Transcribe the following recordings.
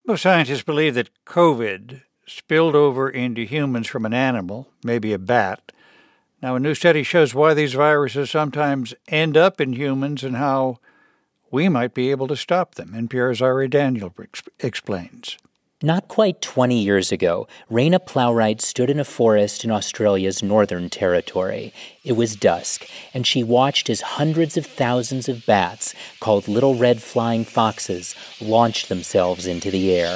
Well, scientists believe that COVID spilled over into humans from an animal, maybe a bat. Now, a new study shows why these viruses sometimes end up in humans and how we might be able to stop them. NPR's Ari Daniel explains. Not quite 20 years ago, Raina Plowright stood in a forest in Australia's Northern Territory. It was dusk, and she watched as hundreds of thousands of bats, called little red flying foxes, launched themselves into the air.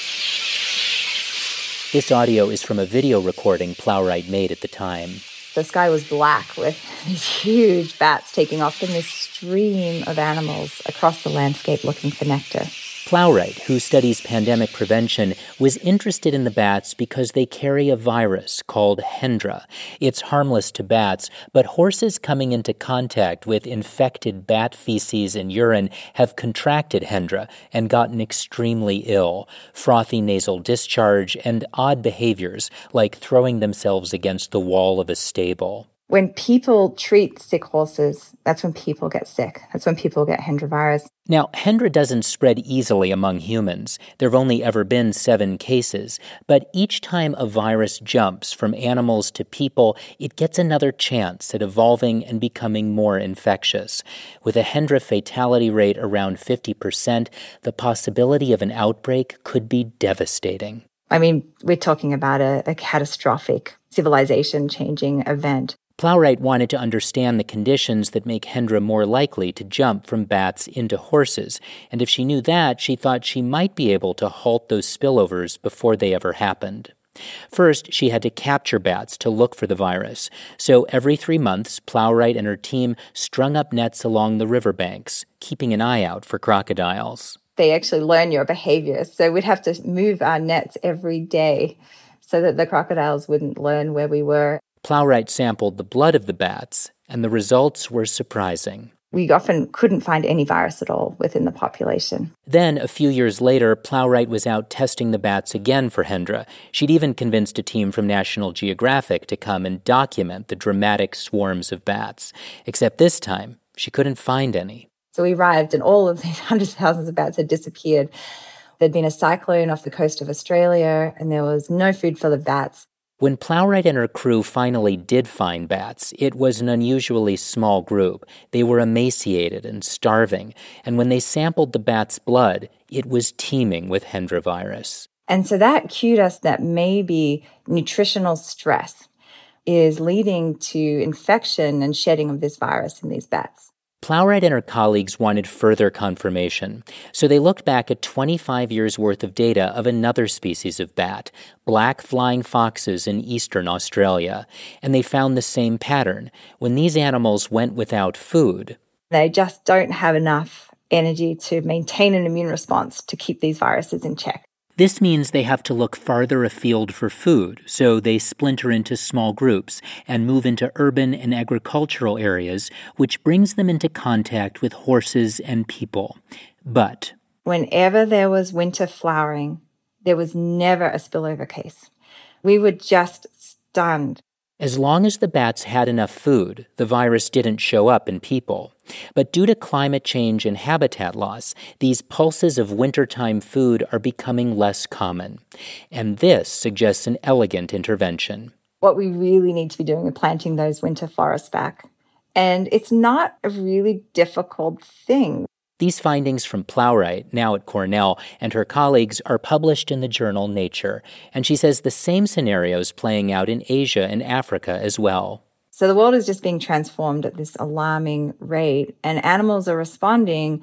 This audio is from a video recording Plowright made at the time. The sky was black with these huge bats taking off in this stream of animals across the landscape looking for nectar. Plowright, who studies pandemic prevention, was interested in the bats because they carry a virus called Hendra. It's harmless to bats, but horses coming into contact with infected bat feces and urine have contracted Hendra and gotten extremely ill. Frothy nasal discharge and odd behaviors, like throwing themselves against the wall of a stable. When people treat sick horses, that's when people get sick. That's when people get Hendra virus. Now, Hendra doesn't spread easily among humans. There have only ever been 7 cases. But each time a virus jumps from animals to people, it gets another chance at evolving and becoming more infectious. With a Hendra fatality rate around 50%, the possibility of an outbreak could be devastating. I mean, we're talking about a catastrophic, civilization-changing event. Plowright wanted to understand the conditions that make Hendra more likely to jump from bats into horses, and if she knew that, she thought she might be able to halt those spillovers before they ever happened. First, she had to capture bats to look for the virus, so every 3 months, Plowright and her team strung up nets along the riverbanks, keeping an eye out for crocodiles. They actually learn your behavior, so we'd have to move our nets every day so that the crocodiles wouldn't learn where we were. Plowright sampled the blood of the bats, and the results were surprising. We often couldn't find any virus at all within the population. Then, a few years later, Plowright was out testing the bats again for Hendra. She'd even convinced a team from National Geographic to come and document the dramatic swarms of bats. Except this time, she couldn't find any. So we arrived, and all of these hundreds of thousands of bats had disappeared. There'd been a cyclone off the coast of Australia, and there was no food for the bats. When Plowright and her crew finally did find bats, it was an unusually small group. They were emaciated and starving, and when they sampled the bats' blood, it was teeming with Hendra virus. And so that cued us that maybe nutritional stress is leading to infection and shedding of this virus in these bats. Plowright and her colleagues wanted further confirmation, so they looked back at 25 years' worth of data of another species of bat, black flying foxes in eastern Australia, and they found the same pattern. When these animals went without food, they just don't have enough energy to maintain an immune response to keep these viruses in check. This means they have to look farther afield for food, so they splinter into small groups and move into urban and agricultural areas, which brings them into contact with horses and people. But whenever there was winter flowering, there was never a spillover case. We were just stunned. As long as the bats had enough food, the virus didn't show up in people. But due to climate change and habitat loss, these pulses of wintertime food are becoming less common. And this suggests an elegant intervention. What we really need to be doing is planting those winter forests back. And it's not a really difficult thing. These findings from Plowright, now at Cornell, and her colleagues are published in the journal Nature, and she says the same scenarios playing out in Asia and Africa as well. So the world is just being transformed at this alarming rate, and animals are responding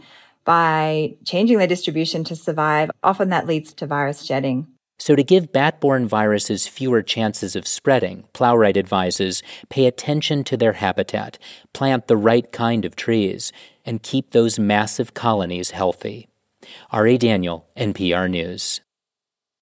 by changing their distribution to survive. Often that leads to virus shedding. So to give bat-borne viruses fewer chances of spreading, Plowright advises, pay attention to their habitat, plant the right kind of trees, and keep those massive colonies healthy. Ari Daniel, NPR News.